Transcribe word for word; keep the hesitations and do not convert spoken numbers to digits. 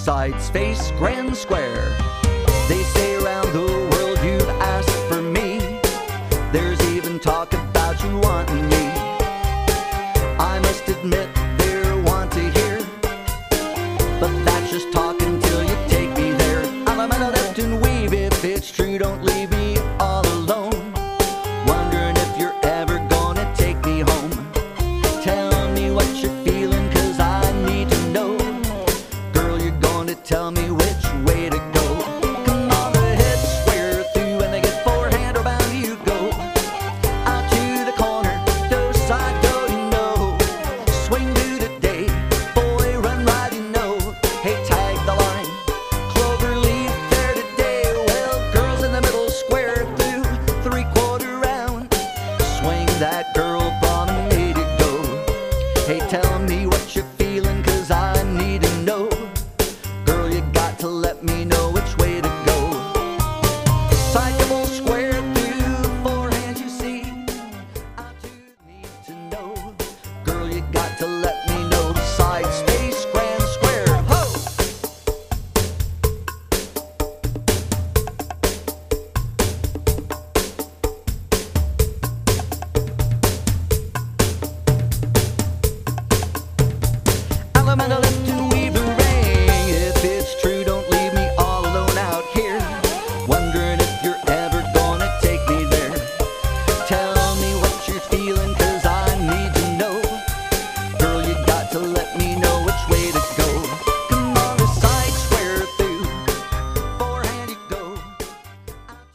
sides face grand square. They say around the world you've asked for me. There's even talk about you wanting me. I must admit they're want to hear, but that's just talk until you take me there. I'm a man of left and weave. If it's true, don't leave me all alone, wondering if you're ever gonna take me home. Tell me what you're feeling, cause I need to know. Girl, you're gonna tell me which way to go. Come on, the heads square through and they get forehand or bound you go. Out to the corner, do side, do you know. Swing to the day, boy, run right, you know. Hey, tag the line, clover leaf there today. Well, girls in the middle, square through, three quarter round. Swing that girl bomb and made it go. Hey, tell